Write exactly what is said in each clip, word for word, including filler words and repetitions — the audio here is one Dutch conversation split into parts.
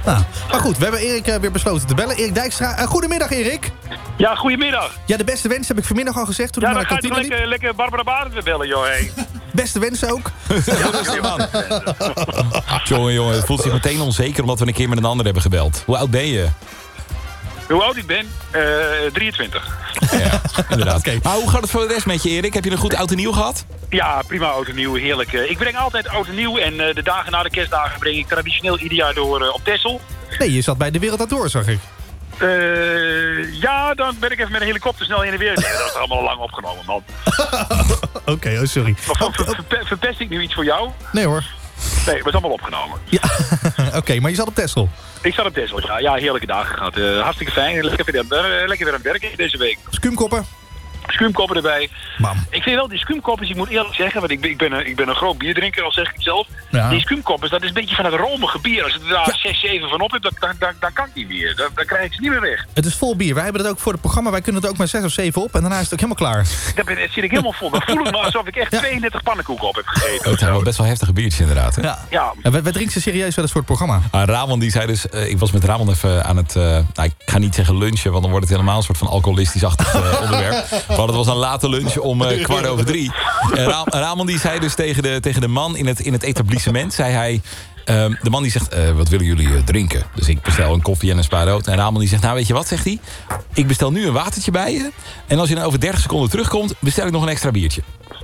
Nou, maar goed, we hebben Erik uh, weer besloten te bellen. Erik Dijkstra. Uh, goedemiddag, Erik. Ja, goedemiddag. Ja, de beste wensen heb ik vanmiddag al gezegd. Toen ja, ik dan naar ga je toch lekker, lekker Barbara Barend weer bellen, joh. Hey. Beste wensen ook. Ja, dat is de man. Jongen, jongen, het voelt zich meteen onzeker omdat we een keer met een ander hebben gebeld. Hoe oud ben je? Hoe oud ik ben? Uh, drieëntwintig. Ja, inderdaad. Okay. Maar hoe gaat het voor de rest met je, Erik? Heb je een goed oud en nieuw gehad? Ja, prima oud en nieuw, heerlijk. Uh, ik breng altijd oud en nieuw en uh, de dagen na de kerstdagen breng ik traditioneel ieder jaar door uh, op Texel. Nee, je zat bij De Wereld Door, zag ik. Uh, ja, dan ben ik even met een helikopter snel heen en weer. Nee, dat is allemaal al lang opgenomen, man. Oké, okay, oh sorry. Maar ver, ver, ver, verpest ik nu iets voor jou? Nee hoor. Nee, het was allemaal opgenomen. Ja, oké, okay, maar je zat op Texel. Ik zat op Texel, ja. Ja, heerlijke dagen gehad. Uh, hartstikke fijn. Lekker weer, uh, lekker weer aan het werken deze week. Skumkoppen. Skumkoppen erbij. Bam. Ik vind wel die skumkoppers, ik moet eerlijk zeggen, want ik ben, ik ben, een, ik ben een groot bierdrinker, al zeg ik het zelf. Ja. Die skumkoppers, dat is een beetje van het romige bier. Als je er daar zes, zeven van op hebt, dan, dan, dan, dan kan het niet meer. Dan, dan krijg ik ze niet meer weg. Het is vol bier. Wij hebben het ook voor het programma. Wij kunnen het ook maar zes of zeven op. En daarna is het ook helemaal klaar. Dan ben, zit ik helemaal vol. Dan voel ik me alsof ik echt ja. tweeëndertig pannenkoeken op heb gegeten. Het zijn wel best wel heftige biertjes inderdaad. Hè? Ja. Ja. Ja, wij, wij drinken ze serieus wel eens voor het programma. Ah, Ramon die zei dus, uh, ik was met Ramon even aan het, uh, nou, ik ga niet zeggen lunchen, want dan wordt het helemaal een soort van alcoholistisch-achtig uh, onderwerp. Maar het was een late lunch om uh, kwart over drie. En Ra Ramon die zei dus tegen de, tegen de man in het, in het etablissement, zei hij, uh, de man die zegt, uh, wat willen jullie uh, drinken? Dus ik bestel een koffie en een spa rood. En Ramon die zegt, nou weet je wat, zegt hij, ik bestel nu een watertje bij je. En als je dan over dertig seconden terugkomt, bestel ik nog een extra biertje.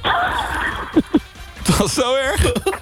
Dat was zo erg.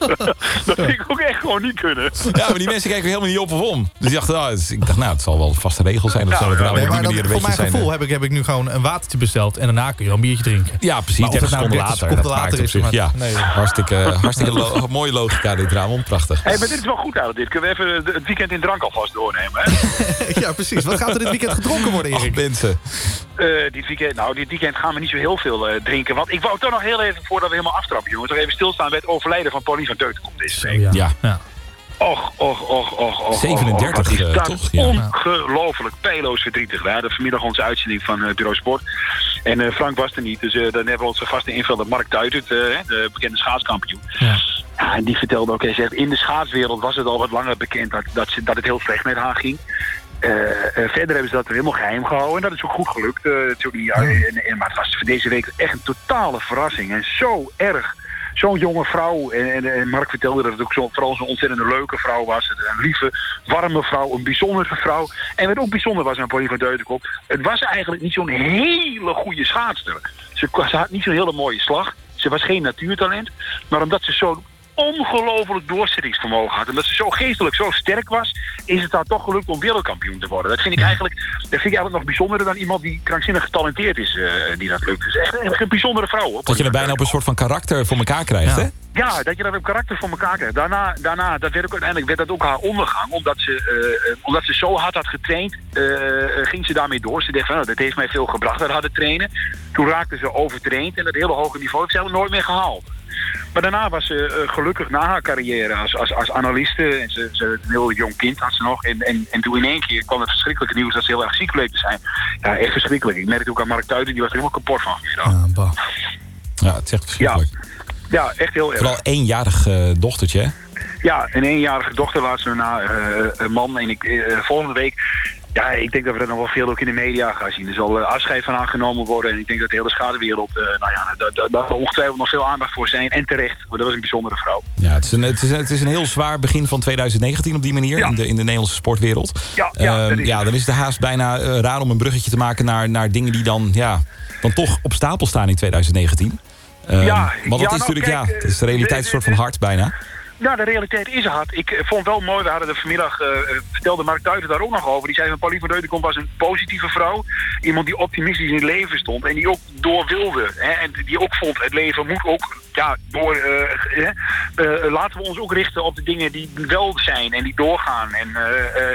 Dat vind ik ook echt gewoon niet kunnen. Ja, maar die mensen kijken helemaal niet op of om. Dus die dachten, nou, ik dacht, nou, het zal wel een vaste regel zijn. Of Ja, zo, dat ja, nou Nee, op die maar dan, manier een voor mijn beetje zijn. gevoel heb ik, heb ik nu gewoon een watertje besteld. En daarna kun je wel een biertje drinken. Ja, precies. Maar of dertig het nou seconden dertig later. seconden Dat later maakt op is, zich, maar- ja, nee. hartstikke, hartstikke lo mooie logica dit, Ramon. Prachtig. Hey, maar dit is wel goed eigenlijk. Dit kunnen we even het weekend in drank alvast doornemen. Hè? Ja, precies. Wat gaat er dit weekend gedronken worden, Ach, Erik? mensen. Uh, dit, weekend, nou, dit weekend gaan we niet zo heel veel uh, drinken. Want ik wou toch nog heel even, voordat we helemaal aftrappen, jongens, nog even stilstaan bij het overlijden van Pauline van Deutenkom deze week. Ja. Ja. Ja. Och, och, och, och, och. zevenendertig, och, och, wat is dat toch? Ja. ongelooflijk pijloos verdrietig. We hadden vanmiddag onze uitzending van uh, Bureau Sport. En uh, Frank was er niet, dus uh, dan hebben we onze vaste invulder Mark Tuitert, uh, de bekende schaatskampioen. Ja. Ja, en die vertelde ook, hij zegt, in de schaatswereld was het al wat langer bekend dat, dat, ze, dat het heel slecht met haar ging. Uh, uh, verder hebben ze dat helemaal geheim gehouden. En dat is ook goed gelukt. Uh, het is ook niet, ja, en, en, maar het was voor deze week echt een totale verrassing. En zo erg. Zo'n jonge vrouw. En, en, en Mark vertelde dat het ook zo, vooral zo'n ontzettend leuke vrouw was. Een lieve, warme vrouw. Een bijzondere vrouw. En wat ook bijzonder was aan Pauline van Deutenkom. Het was eigenlijk niet zo'n hele goede schaatster. Ze, ze had niet zo'n hele mooie slag. Ze was geen natuurtalent. Maar omdat ze zo ongelooflijk doorzettingsvermogen had. En dat ze zo geestelijk zo sterk was, is het haar toch gelukt om wereldkampioen te worden. Dat vind ik eigenlijk, dat vind ik eigenlijk nog bijzonderder dan iemand die krankzinnig getalenteerd is, uh, die dat lukt. Dus echt, echt een bijzondere vrouw. Hoor. Dat je er bijna op een soort van karakter voor elkaar krijgt, Ja. hè? Ja, dat je dat op karakter voor elkaar krijgt. Daarna, daarna dat werd ook, uiteindelijk werd dat ook haar ondergang. Omdat ze, uh, omdat ze zo hard had getraind, uh, ging ze daarmee door. Ze dacht van, nou, dat heeft mij veel gebracht, dat harde trainen. Toen raakte ze overtraind en dat hele hoge niveau heeft ze eigenlijk nooit meer gehaald. Maar daarna was ze uh, gelukkig na haar carrière als, als, als analiste. En ze, ze, een heel jong kind had ze nog. En, en, en toen in één keer kwam het verschrikkelijke nieuws dat ze heel erg ziek bleek te zijn. Ja, echt verschrikkelijk. Ik merkte ook aan Mark Tuiten, die was er helemaal kapot van. Ja, bah. Ja, het is echt verschrikkelijk. Ja, echt heel erg. Vooral eenjarig uh, dochtertje, hè? Ja, een eenjarige dochter laat ze na uh, een man. En ik, uh, volgende week, ja, ik denk dat we dat nog wel veel ook in de media gaan zien. Er zal uh, afscheid van haar genomen worden. En ik denk dat de hele schadewereld, uh, nou ja, daar da, da ongetwijfeld nog veel aandacht voor zijn. En terecht, want dat was een bijzondere vrouw. Ja, het is een, het is een, het is een heel zwaar begin van twintig negentien op die manier, Ja. in, de, in de Nederlandse sportwereld. Ja, ja, uh, dat is ja, dan is het haast bijna uh, raar om een bruggetje te maken naar, naar dingen die dan, ja, dan toch op stapel staan in twintig negentien. Uh, Ja, maar dat ja, is nou, natuurlijk, kijk, ja, het is de realiteit een soort van hard bijna. Ja, de realiteit is hard. Ik uh, vond wel mooi, we hadden er vanmiddag, uh, vertelde Mark Tuiten daar ook nog over. Die zei van Pauline van Deutenkom was een positieve vrouw. Iemand die optimistisch in het leven stond en die ook door wilde. Hè, en die ook vond, het leven moet ook, ja, door, uh, uh, laten we ons ook richten op de dingen die wel zijn en die doorgaan. En uh,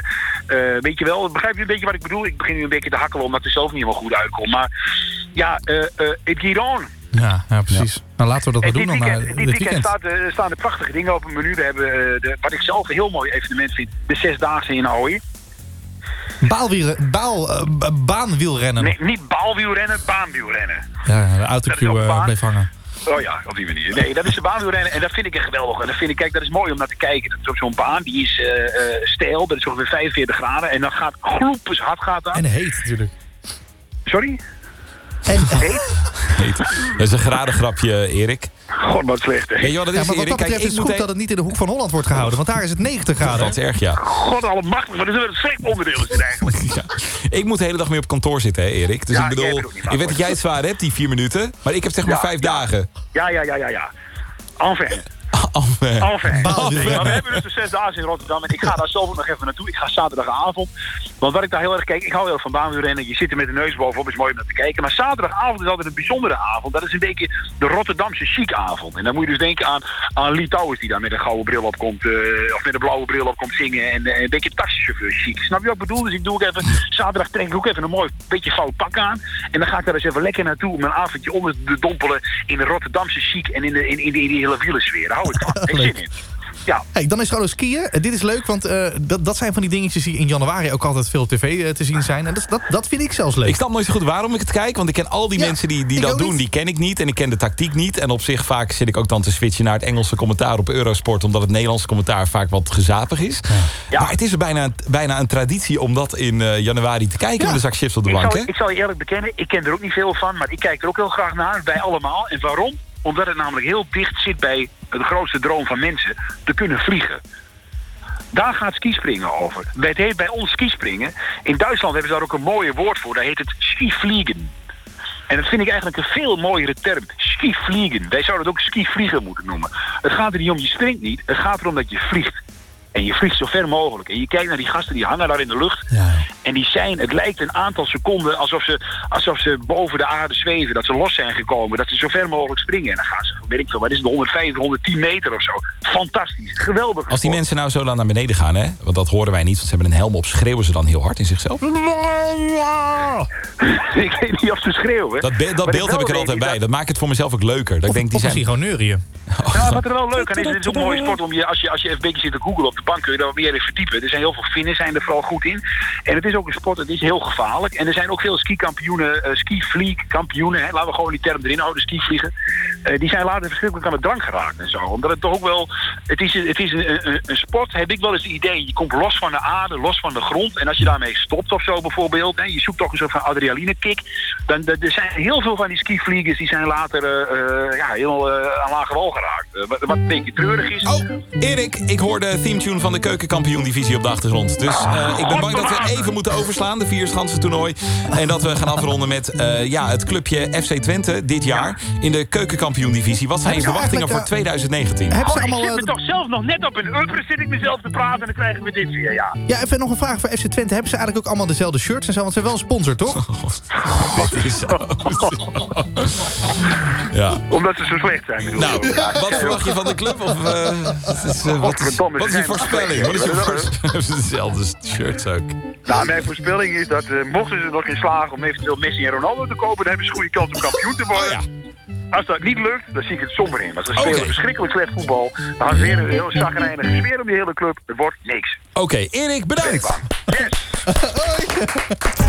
uh, uh, weet je wel, begrijp je een beetje wat ik bedoel? Ik begin nu een beetje te hakkelen omdat het zelf niet helemaal goed uitkomt. Maar ja, uh, uh, it geht on. Ja, ja, precies. Ja. Nou, laten we dat wel doen dan weekend, na dit dit weekend, weekend. Staat, uh, staan er prachtige dingen op het menu. We hebben, uh, de, wat ik zelf een heel mooi evenement vind, de Zesdaagse in Ahoy. Baalwielrennen, baal, uh, baanwielrennen. Nee, niet baalwielrennen, baanwielrennen. Ja, de Dat is autocue op uh, baan. bleef hangen. Oh ja, op die manier. Nee, dat is de baanwielrennen en dat vind ik echt geweldig. En dat vind ik, kijk, dat is mooi om naar te kijken. Dat is op zo'n baan, die is uh, uh, steil, dat is ongeveer vijfenveertig graden. En dan gaat gloepens hard gaat dat. En heet natuurlijk. Sorry? En heet? Heet. Dat is een gradengrapje, Erik. God, wat slecht, hè? Ja, joh, dat ja, is, maar wat Erik. dat betreft Kijk, is het goed moet dat het niet in de hoek van Holland wordt gehouden. Want daar is het negentig graden. Dat is erg, ja. God allemachtig, maar dat is wel een slecht onderdeel is dit eigenlijk. Ja. Ik moet de hele dag mee op kantoor zitten, hè, Erik. Dus Ja, ik bedoel, jij bent ook niet ik weet dat jij het zwaar hebt, die vier minuten. Maar ik heb zeg maar Ja, vijf ja. dagen. Ja, ja, ja, ja, ja. Enfin. Enfin. Enfin. Baalwielrennen. Maar we hebben dus de zes dagen in Rotterdam en ik ga daar zelf ook nog even naartoe. Ik ga zaterdagavond. Want wat ik daar heel erg kijk, ik hou heel erg van baanwielrennen. Je zit er met de neus bovenop, is mooi om naar te kijken. Maar zaterdagavond is altijd een bijzondere avond. Dat is een beetje de Rotterdamse chicavond. En dan moet je dus denken aan, aan Lee Towers die daar met een gouden bril op komt. Uh, of met een blauwe bril op komt zingen. En uh, een beetje taxichauffeur chic. Snap je wat ik bedoel? Dus ik doe ook even, zaterdag trek ik ook even een mooi beetje fout pak aan. En dan ga ik daar eens even lekker naartoe om een avondje onder te dompelen in de Rotterdamse chic en in, de, in, in, die, in die hele wielersfeer. Daar hou ik van. Ik zin in. Ja. Hey, dan is gewoon skiën. Uh, dit is leuk, want uh, dat, dat zijn van die dingetjes die in januari ook altijd veel op tv uh, te zien zijn. En dat, dat, dat vind ik zelfs leuk. Ik snap nooit zo goed waarom ik het kijk. Want ik ken al die Ja, mensen die, die ik dat ook doen, niet. die ken ik niet. En ik ken de tactiek niet. En op zich vaak zit ik ook dan te switchen naar het Engelse commentaar op Eurosport. Omdat het Nederlandse commentaar vaak wat gezapig is. Ja. Ja. Maar het is er bijna, bijna een traditie om dat in uh, januari te kijken. Ja. Met een zak chips op de Ik bank, zal, hè? ik zal je eerlijk bekennen, ik ken er ook niet veel van, maar ik kijk er ook heel graag naar, bij allemaal. En waarom? Omdat het namelijk heel dicht zit bij de grootste droom van mensen, te kunnen vliegen. Daar gaat skispringen over. Het heet bij ons skispringen. In Duitsland hebben ze daar ook een mooie woord voor, daar heet het skivliegen. En dat vind ik eigenlijk een veel mooiere term. Skivliegen. Wij zouden het ook skivliegen moeten noemen. Het gaat er niet om, je springt niet, het gaat erom dat je vliegt. En je vliegt zo ver mogelijk. En je kijkt naar die gasten, die hangen daar in de lucht. Ja. En die zijn, het lijkt een aantal seconden alsof ze, alsof ze boven de aarde zweven. Dat ze los zijn gekomen. Dat ze zo ver mogelijk springen. En dan gaan ze, weet ik veel, wat is het, honderdvijftig, honderdtien meter of zo. Fantastisch. Geweldig. Als die mensen nou zo dan naar beneden gaan, hè? Want dat horen wij niet, want ze hebben een helm op. Schreeuwen ze dan heel hard in zichzelf? Ik weet niet of ze schreeuwen. Dat, be dat beeld heb ik er altijd bij. Dat maakt het voor mezelf ook leuker. Dat ik denk, die Of zijn... misschien gewoon neurieën. Nou, wat er wel leuk aan is, het is ook een mooie sport om je, als je, als je even een beetje zit te googlen op de bank, kun je daar wat meer in verdiepen. Er zijn heel veel Finnen, zijn er vooral goed in. En het is ook een sport, het is heel gevaarlijk. En er zijn ook veel skikampioenen, uh, skivliegkampioenen, hè, laten we gewoon die term erin houden, skivliegen. Uh, die zijn later verschrikkelijk aan de drank geraakt en zo. Omdat het toch ook wel, het is, het is een, een, een sport, heb ik wel eens het idee, je komt los van de aarde, los van de grond. En als je daarmee stopt of zo bijvoorbeeld, hè, je zoekt toch een soort van adrenaline kick. Dan, dan, er zijn heel veel van die skivliegers, die zijn later uh, uh, ja, heel uh, aan lage wal geraakt. Uh, wat, wat een beetje treurig is. Oh, Erik, ik hoor de theme-tune van de keukenkampioen-divisie op de achtergrond. Dus uh, ik ben bang dat we even moeten overslaan, de vierschansen-toernooi. En dat we gaan afronden met uh, ja, het clubje F C Twente dit jaar in de keukenkampioen-divisie. Wat zijn je verwachtingen voor twintig negentien? Hebben ze Oh, ik allemaal, zit me uh, toch zelf nog net op een upper, zit ik mezelf te praten en dan krijgen we dit weer, ja. ja, even nog een vraag voor F C Twente. Hebben ze eigenlijk ook allemaal dezelfde shirts en zo? Want ze zijn wel een sponsor, toch? Dit is zo. Ja. Omdat ze zo slecht zijn, bedoel ik. Nou, wat verwacht je van de club? Of, uh, wat, is, uh, wat, is, Godverdomme, wat is ze je zijn voorspelling? Wat is je voorspelling? Dezelfde shirts ook. Nou, mijn voorspelling is dat uh, mochten ze nog in slagen om eventueel Messi en Ronaldo te kopen, dan hebben ze een goede kans om kampioen te worden. Oh ja. Als dat niet lukt, dan zie ik het somber in. Want ze spelen Oké. verschrikkelijk slecht voetbal. Dan gaan ze weer een heel chagrijnige sfeer om die hele club. Het wordt niks. Oké, Erik, bedankt. Yes!